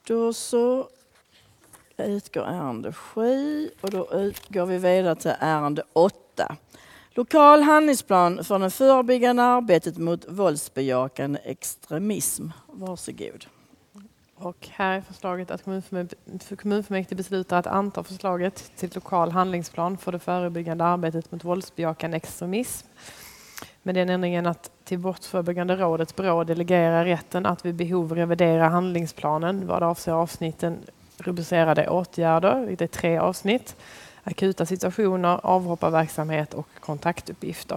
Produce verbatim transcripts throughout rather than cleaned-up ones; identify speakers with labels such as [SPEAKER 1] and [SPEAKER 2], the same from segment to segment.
[SPEAKER 1] Då så utgår ärende sju och då går vi vidare till ärende åtta. Lokal handlingsplan för det förebyggande arbetet mot våldsbejakande extremism. Varsågod.
[SPEAKER 2] Och här är förslaget att kommunfullmäktige beslutar att anta förslaget till lokal handlingsplan för det förebyggande arbetet mot våldsbejakande extremism. Med den ändringen att till Brottsförebyggande rådet B R Å delegerar rätten att vid behov revidera handlingsplanen vad avser avsnitten rubricerade åtgärder, det är tre avsnitt, akuta situationer, avhopparverksamhet och kontaktuppgifter.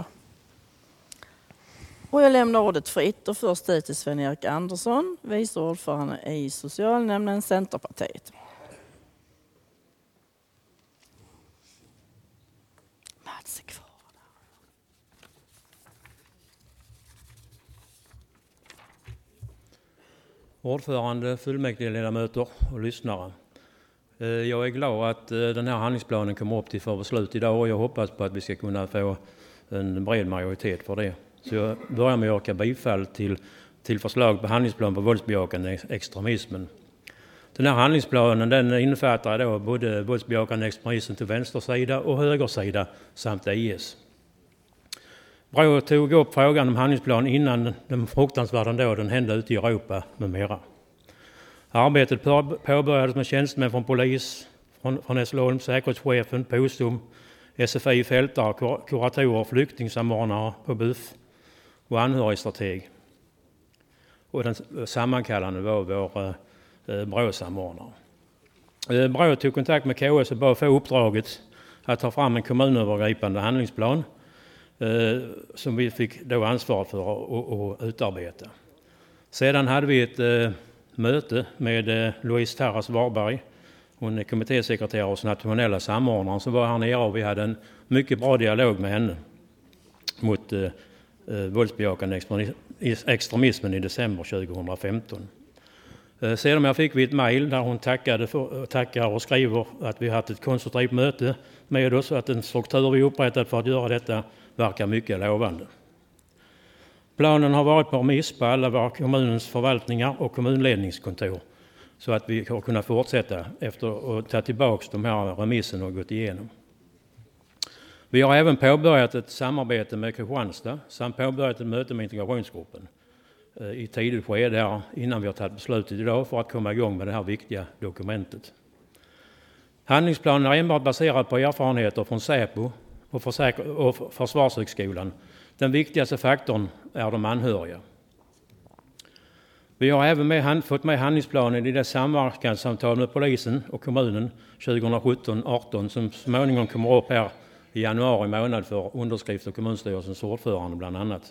[SPEAKER 1] Och jag lämnar ordet fritt och först ut till Sven-Erik Andersson, vice ordförande i socialnämnden Centerpartiet. Mats är kvar.
[SPEAKER 3] Ordförande, fullmäktigeledamöter och lyssnare. Jag är glad att den här handlingsplanen kommer upp till för beslut idag och jag hoppas på att vi ska kunna få en bred majoritet för det. Så jag börjar med att yrka bifall till, till förslag på handlingsplan på våldsbejakande extremismen. Den här handlingsplanen den innefattar då både våldsbejakande extremism till vänstersida och högersida samt I S. B R Å tog upp frågan om handlingsplan innan den fruktansvärda dåden hände ute i Europa med mera. Arbetet påbörjades med tjänstemän från polis, från, från Hässleholm, säkerhetschefen, Postum, S F I, fältare, kuratorer, flyktingsamordnare på B U F och anhörigstrateg. Och den sammankallande var vår eh, B R Å-samordnare. Eh, B R Å tog kontakt med K S och bad få uppdraget att ta fram en kommunövergripande handlingsplan eh, som vi fick då ansvar för att utarbeta. Sedan hade vi ett eh, möte med eh, Louise Tarras Warberg. Hon är kommittésekreterare hos nationella samordnaren som var här nere och vi hade en mycket bra dialog med henne mot eh, eh, våldsbejakande extremismen i december tjugohundrafemton. Eh, sedan jag fick vi ett mejl där hon tackade för, tackar och skriver att vi haft ett konstruktivt möte med oss och att den struktur vi upprättat för att göra detta verkar mycket lovande. Planen har varit på remiss på alla våra kommunens förvaltningar och kommunledningskontor så att vi har kunnat fortsätta efter att ta tillbaka de här remissen och gått igenom. Vi har även påbörjat ett samarbete med Kristianstad samt påbörjat ett möte med integrationsgruppen i tidigt skede där innan vi har tagit beslutet idag för att komma igång med det här viktiga dokumentet. Handlingsplanen är enbart baserad på erfarenheter från Säpo och, försäk- och Försvarshögskolan. Den viktigaste faktorn är de anhöriga. Vi har även med hand, fått med handlingsplanen i det samverkanssamtal med polisen och kommunen tjugosjutton arton som småningom kommer upp här i januari månad för underskrift av kommunstyrelsens ordförande bland annat.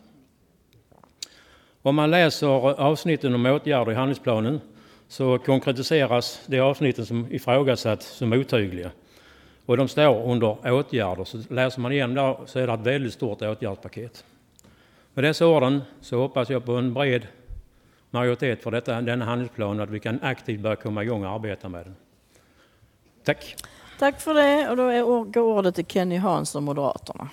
[SPEAKER 3] Om man läser avsnitten om åtgärder i handlingsplanen så konkretiseras de avsnitten som ifrågasatt som otydliga. Och de står under åtgärder, så läser man igen där så är det ett väldigt stort åtgärdspaket. Med dessa orden så hoppas jag på en bred majoritet för detta, denna handlingsplan att vi kan aktivt börja komma igång och arbeta med den. Tack.
[SPEAKER 1] Tack för det och då är, går ordet till Kenny Hansson, Moderaterna.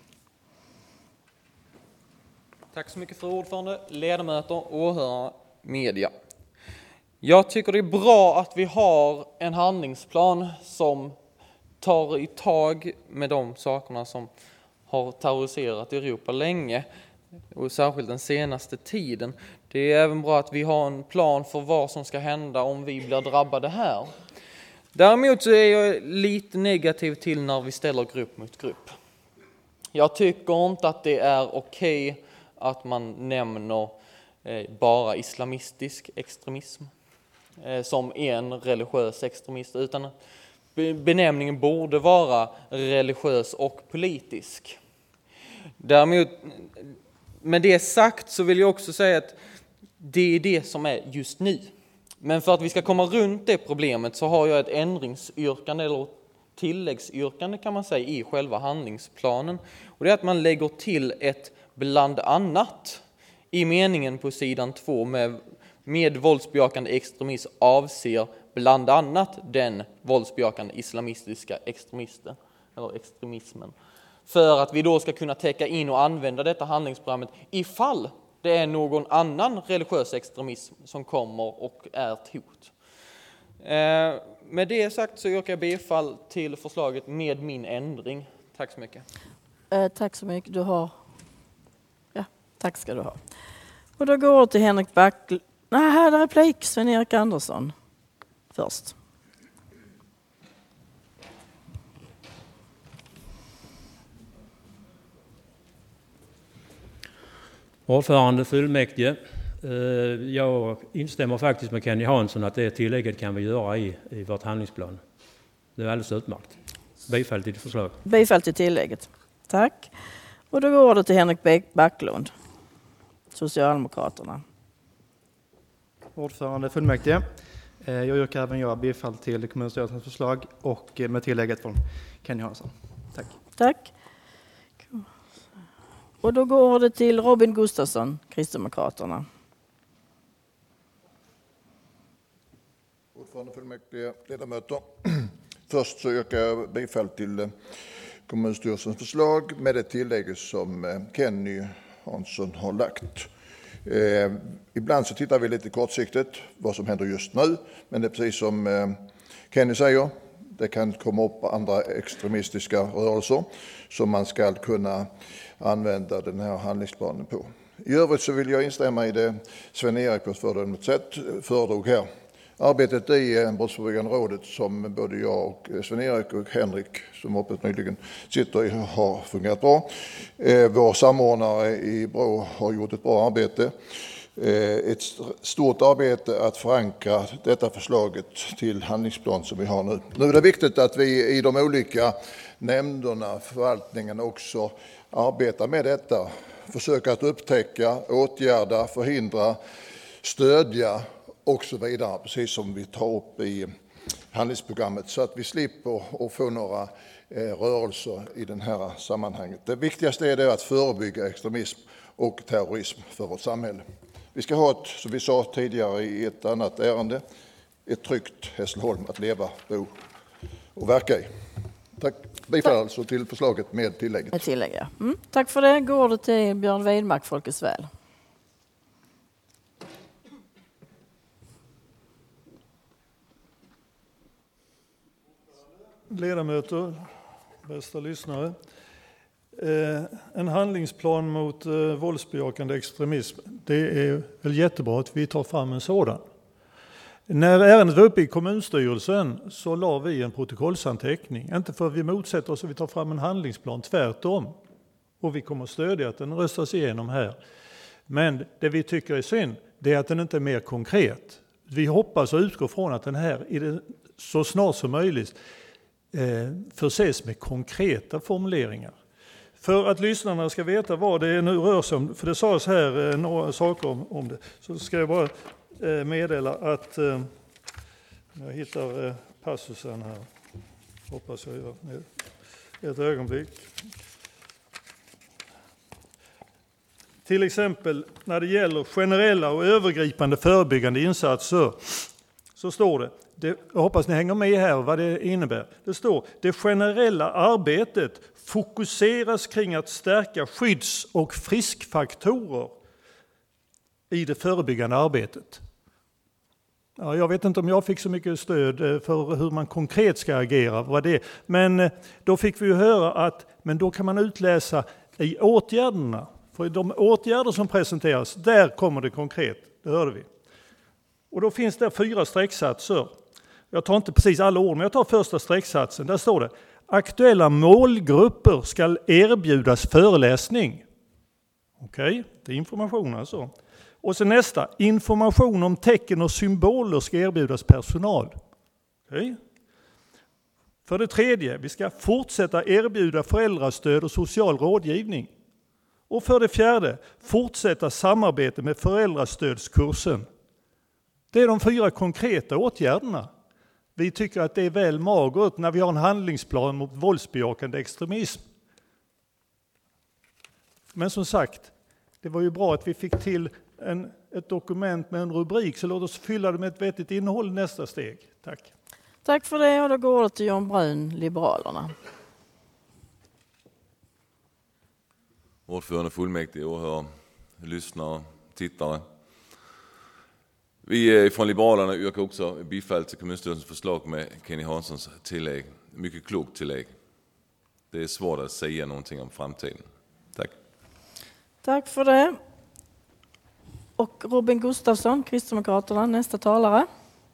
[SPEAKER 4] Tack så mycket för ordförande, ledamöter, åhörare, media. Jag tycker det är bra att vi har en handlingsplan som tar i tag med de sakerna som har terroriserat Europa länge och särskilt den senaste tiden. Det är även bra att vi har en plan för vad som ska hända om vi blir drabbade här. Däremot så är jag lite negativ till när vi ställer grupp mot grupp. Jag tycker inte att det är okej att man nämner bara islamistisk extremism som en religiös extremist, utan benämningen borde vara religiös och politisk. Däremot, med det sagt så vill jag också säga att det är det som är just nu. Men för att vi ska komma runt det problemet så har jag ett ändringsyrkande eller tilläggsyrkande kan man säga i själva handlingsplanen. Och det är att man lägger till ett bland annat i meningen på sidan två med, med våldsbejakande extremism avser bland annat den våldsbejakande islamistiska extremisten eller extremismen. För att vi då ska kunna täcka in och använda detta handlingsprogrammet ifall det är någon annan religiös extremism som kommer och är ett hot. Eh, med det sagt så yrkar jag bifall till förslaget med min ändring. Tack så mycket.
[SPEAKER 1] Eh, tack så mycket. Du har... Ja, tack ska du ha. Och då går det till Henrik Backlund. Nej, här är replik. Sven-Erik Andersson först.
[SPEAKER 3] Ordförande fullmäktige. Jag instämmer faktiskt med Kenny Hansson att det tillägget kan vi göra i, i vårt handlingsplan. Det är alldeles utmärkt. Bifall till förslag.
[SPEAKER 1] Bifall till tillägget. Tack. Och då går det till Henrik Backlund, Socialdemokraterna.
[SPEAKER 5] Ordförande fullmäktige. Jag yrkar även jag bifall till kommunstyrelsens förslag och med tillägget från Kenny Hansson. Tack.
[SPEAKER 1] Tack. Och då går det till Robin Gustafsson, Kristdemokraterna.
[SPEAKER 6] Ordförande fullmäktige, ledamöter. Först så yrkar jag bifall till kommunstyrelsens förslag med det tillägg som Kenny Hansson har lagt. Eh, ibland så tittar vi lite kortsiktigt vad som händer just nu, men det är precis som eh, Kenny säger, det kan komma upp andra extremistiska rörelser som man ska kunna använda den här handlingsplanen på. I övrigt så vill jag instämma i det Sven-Erik på ett föredömligt sätt föredrog här. Arbetet i Brottsförebyggande rådet som både jag och Sven-Erik och Henrik som öppet nyligen sitter i har fungerat bra. Eh, vår samordnare i Brå har gjort ett bra arbete. Eh, ett stort arbete att förankra detta förslaget till handlingsplan som vi har nu. Nu är det viktigt att vi i de olika nämnderna, förvaltningen också arbetar med detta. Försöka att upptäcka, åtgärda, förhindra, stödja och så vidare, precis som vi tar upp i handlingsprogrammet, så att vi slipper att få några eh, rörelser i den här sammanhanget. Det viktigaste är det att förebygga extremism och terrorism för vårt samhälle. Vi ska ha ett, som vi sa tidigare i ett annat ärende, ett tryggt Hässleholm att leva, bo och verka i. Tack. Bifall alltså till förslaget med tillägget.
[SPEAKER 1] Med tillägg, ja. Mm. Tack för det. Går det till Björn Widmark, Folkets väl.
[SPEAKER 7] Ledamöter, bästa lyssnare. Eh, en handlingsplan mot eh, våldsbejakande extremism. Det är väl jättebra att vi tar fram en sådan. När ärendet var uppe i kommunstyrelsen så la vi en protokollsanteckning. Inte för att vi motsätter oss att vi tar fram en handlingsplan, tvärtom. Och vi kommer att stödja att den röstas igenom här. Men det vi tycker är synd, det är att den inte är mer konkret. Vi hoppas och utgår från att den här är det så snart som möjligt förses med konkreta formuleringar. För att lyssnarna ska veta vad det nu rör sig om, för det sades här några saker om, om det, så ska jag bara meddela att jag hittar passusen här. Hoppas jag gör ett ögonblick. Till exempel när det gäller generella och övergripande förebyggande insatser så står det, det, jag hoppas ni hänger med här vad det innebär. Det står, det generella arbetet fokuseras kring att stärka skydds- och friskfaktorer i det förebyggande arbetet. Ja, jag vet inte om jag fick så mycket stöd för hur man konkret ska agera, vad det är. Men då fick vi ju höra att men då kan man utläsa i åtgärderna. För de åtgärder som presenteras, där kommer det konkret, det hörde vi. Och då finns det fyra strecksatser. Jag tar inte precis alla ord, men jag tar första strecksatsen. Där står det, aktuella målgrupper ska erbjudas föreläsning. Okej, okay, det är information alltså. Och sen nästa, information om tecken och symboler ska erbjudas personal. Okej. Okay. För det tredje, vi ska fortsätta erbjuda föräldrastöd och social rådgivning. Och för det fjärde, fortsätta samarbete med föräldrastödskursen. Det är de fyra konkreta åtgärderna. Vi tycker att det är väl magert när vi har en handlingsplan mot våldsbejakande extremism. Men som sagt, det var ju bra att vi fick till en, ett dokument med en rubrik, så låt oss fylla det med ett vettigt innehåll nästa steg. Tack.
[SPEAKER 1] Tack för det, och då går det till Jan Brun, Liberalerna.
[SPEAKER 8] Ordförande fullmäktige, åhörare, lyssnare, tittare. Vi från Liberalerna yrkar också bifall till kommunstyrelsens förslag med Kenny Hanssons tillägg. Mycket klokt tillägg. Det är svårt att säga någonting om framtiden. Tack.
[SPEAKER 1] Tack för det. Och Robin Gustafsson, Kristdemokraterna, nästa talare.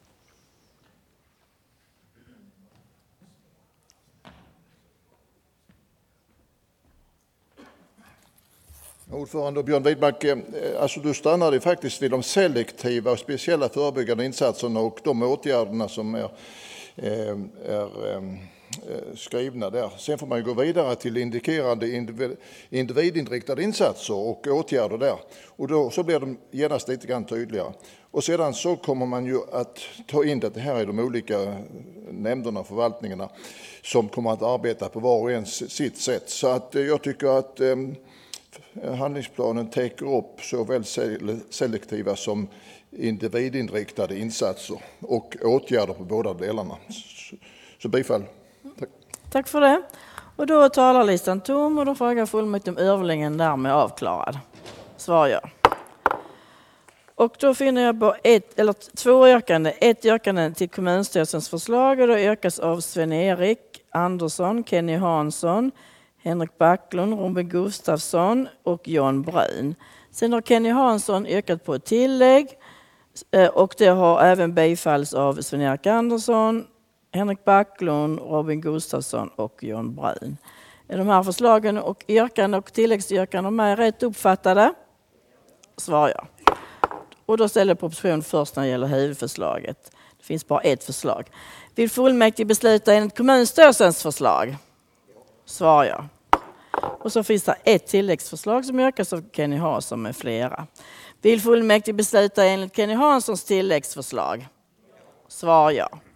[SPEAKER 6] Ordförande och Björn Widmark, alltså du stannade faktiskt vid de selektiva och speciella förebyggande insatserna och de åtgärderna som är, är, är skrivna där. Sen får man ju gå vidare till indikerande individinriktade insatser och åtgärder där. Och då så blir de genast lite grann tydligare. Och sedan så kommer man ju att ta in det här i de olika nämnderna och förvaltningarna som kommer att arbeta på var och en sitt sätt. Så att jag tycker att handlingsplanen täcker upp såväl selektiva som individinriktade insatser och åtgärder på båda delarna. Så bifall. Tack.
[SPEAKER 1] Tack för det. Och då är talarlistan tom och då frågar fullmäktige om överläggningen därmed avklarad. Svar ja. Och då finner jag på ett, eller två yrkanden. Ett yrkande till kommunstyrelsens förslag och då yrkas av Sven-Erik Andersson, Kenny Hansson, Henrik Backlund, Robin Gustafsson och Jan Brun. Sen har Kenny Hansson yrkat på ett tillägg och det har även bifalls av Sven-Erik Andersson, Henrik Backlund, Robin Gustafsson och Jan Brun. Är de här förslagen och yrkanden och tilläggsyrkanden med rätt uppfattade? Svar ja. Och då ställer proposition först när det gäller huvudförslaget. Det finns bara ett förslag. Vill fullmäktige besluta enligt kommunstyrelsens förslag? Svar ja. Och så finns det ett tilläggsförslag som yrkas av Kenny Hansson med flera. Vill fullmäktige besluta enligt Kenny Hanssons tilläggsförslag? Svar ja.